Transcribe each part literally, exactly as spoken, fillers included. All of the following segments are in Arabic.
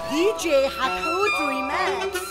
دي جي حتحوت ريماكس.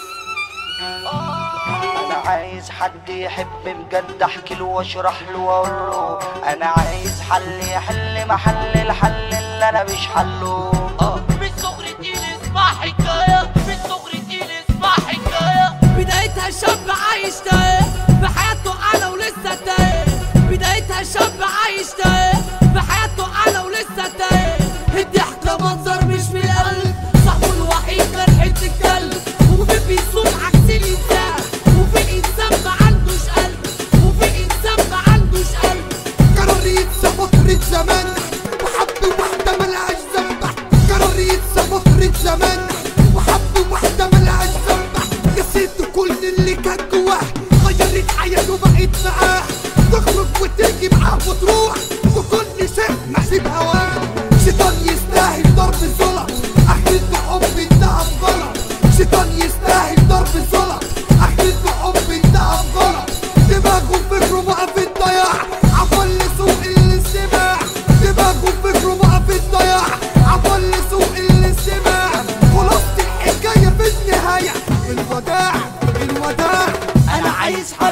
انا عايز حد يحب بجد، احكي له واشرح له واقول له انا عايز حل يحل محل الحل اللي انا مش حله. اه من صغري تقيل اسمع حكايه، من صغري تقيل اسمع حكايه. بدايتها شاب عايش تايه بحياته اعلى ولسه تايه. بدايتها شاب عايش تايه بحياته اعلى ولسه تايه. الضحكه منظر مش في القلب، صاحبه الوحيد كان حته الكلب. وفي بيصوم عكس الانسان، وفي انسان ما عندوش قلب، وفي انسان ما عندوش قلب. قرر يتسى فترة زمان وحب واحدة ملهاش ذنب. قرر يتسى فترة زمان وحب واحدة ملهاش ذنب. نسيت كل اللي كان جواه، غيرت حياته بقت معاه. تخرج وتيجي معاه وتروح، وكل شيء ماشي بهواه. شيطان يستاهل ضرب الزلط، اخرته حب انتهى بغلط. شيطان يستاهل ضرب الزلط، اخرته حب انتهى بغلط. دماغه وفكره بقى في الضياع، عفل سوق الاستماع. دماغه وفكره بقى في الضياع، عفل سوق الاستماع. خلاصة الحكاية في النهاية الوداع الوداع. انا عايز حد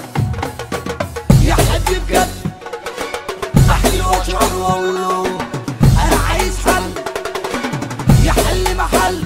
يحب بجد، احكي له واشرح له واقول له انا عايز حل يحل محل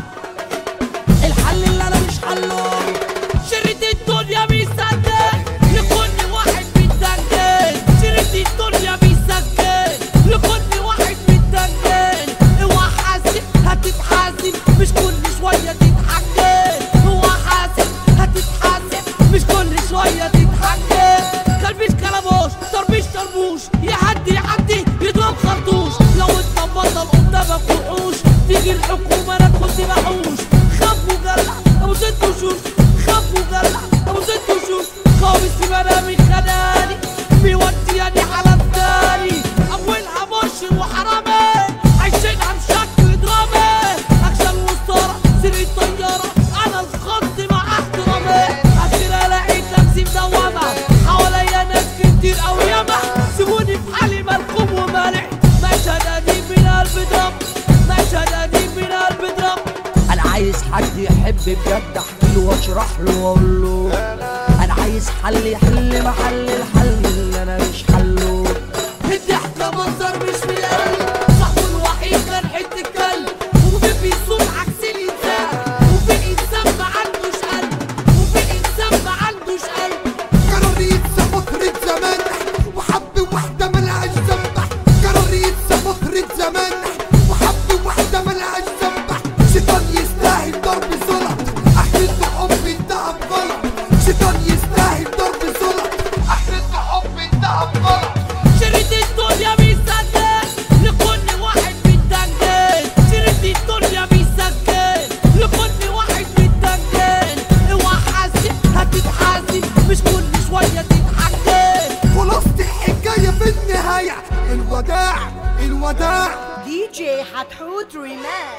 الحل اللي انا مش حله. شريط الدنيا بيسجل لكل واحد بيتسجل، شريط الدنيا بيسجل لكل واحد بيتسجل. اوعى حاسب هتتحاسب، مش كل شويه تتحجج. اوعى حاسب هتتحاسب، مش كل شويه تتحجج. كلبش كلبوش طربيش طربوش، يعدي يعدي يضرب خرطوش. لو انت بطل قدامك وحوش، تيجي الحكومه ندخل تبحوش. خاف وجلع ابو ست وشوش، خاف وجلع ابو ست وشوش. خابس في منامي خداني، بيوديني على التاني. اولها مرشد وحرامي، عايشينها بشكل درامي. اكشن وسطاره سرقة طياره، انا الخط مع احترامي. اخيرا لقيت نفسي مدومه، حواليا ناس كتير اوي ياما. سيبوني في حالي ملكوم ومالح، مشهد قديم من قلب درام، مشهد قديم من قلب درام. انا عايز حد يحب بجد، احكي له واشرح له واقول له انا عايز حل يحل محل الحل اللي انا مش حله. الضحكه منظر مش في القلب، صاحبه الوحيد كان حته الكلب. وفي بيصوم عكس الانسان، وفي انسان ما عندوش قلب، وفي انسان ما عندوش قلب. قرر يتسى فترة زمان وحب واحدة ملهاش ذنب. قرر يتسى فترة زمان وحب واحدة ملهاش ذنب. شيطان يستاهل ضرب الزلط، اخرته حب انتهى بغلط. شيطان يستاهل ضرب الزلط، اخرته حب انتهى بغلط. شريط الدنيا بيسجل لكل واحد بيتسجل، شريط الدنيا بيسجل لكل واحد بيتسجل. اوعى حاسب هتتحاسب، مش كل شويه تتحجج. خلاصة الحكاية في النهاية الوداع الوداع. دي جي حتحوت ريماكس.